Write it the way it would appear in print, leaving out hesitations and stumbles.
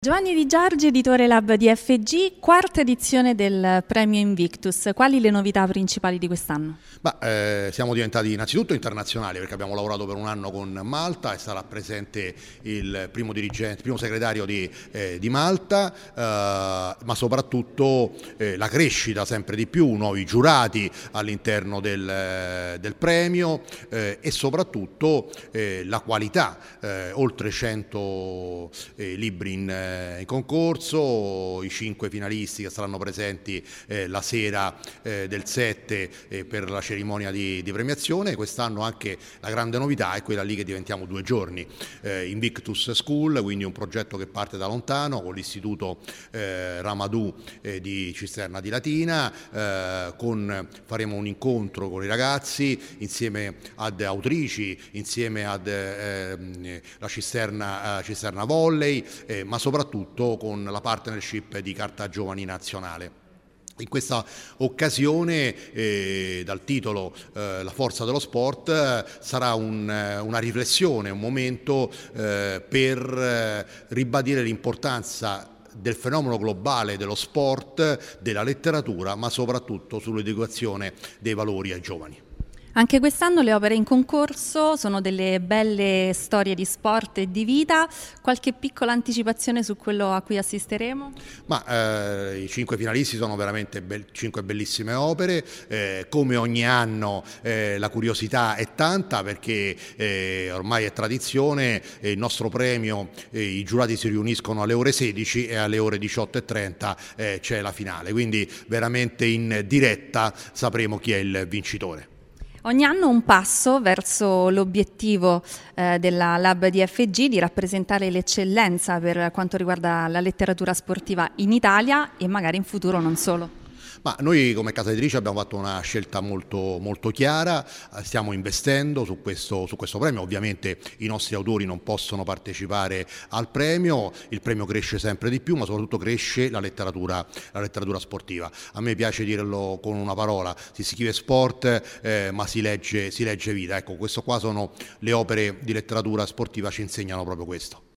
Giovanni Di Giorgi, editore Lab di FG, quarta edizione del Premio Invictus. Quali le novità principali di quest'anno? Siamo diventati innanzitutto internazionali perché abbiamo lavorato per un anno con Malta e sarà presente il primo dirigente, il primo segretario di Malta, ma soprattutto la crescita sempre di più, nuovi giurati all'interno del premio e soprattutto la qualità, oltre 100 libri in concorso, i 5 finalisti che saranno presenti la sera del 7 per la cerimonia di premiazione. Quest'anno anche la grande novità è quella lì che diventiamo 2 giorni, Invictus School, quindi un progetto che parte da lontano con l'istituto Ramadù di Cisterna di Latina, faremo un incontro con i ragazzi insieme ad autrici, insieme ad la Cisterna Volley, ma soprattutto con la partnership di Carta Giovani Nazionale. In questa occasione, dal titolo La forza dello sport, sarà una riflessione, un momento per ribadire l'importanza del fenomeno globale dello sport, della letteratura, ma soprattutto sull'educazione dei valori ai giovani. Anche quest'anno le opere in concorso sono delle belle storie di sport e di vita. Qualche piccola anticipazione su quello a cui assisteremo? I 5 finalisti sono veramente 5 bellissime opere, come ogni anno la curiosità è tanta perché ormai è tradizione, il nostro premio, i giurati si riuniscono alle ore 16 e alle ore 18:30 c'è la finale, quindi veramente in diretta sapremo chi è il vincitore. Ogni anno un passo verso l'obiettivo della Lab di FG di rappresentare l'eccellenza per quanto riguarda la letteratura sportiva in Italia e magari in futuro non solo. Ma noi come casa editrice abbiamo fatto una scelta molto chiara, stiamo investendo su questo premio, ovviamente i nostri autori non possono partecipare al premio, il premio cresce sempre di più, ma soprattutto cresce la letteratura sportiva. A me piace dirlo con una parola, si scrive sport ma si legge vita. Ecco, questo qua sono le opere di letteratura sportiva, ci insegnano proprio questo.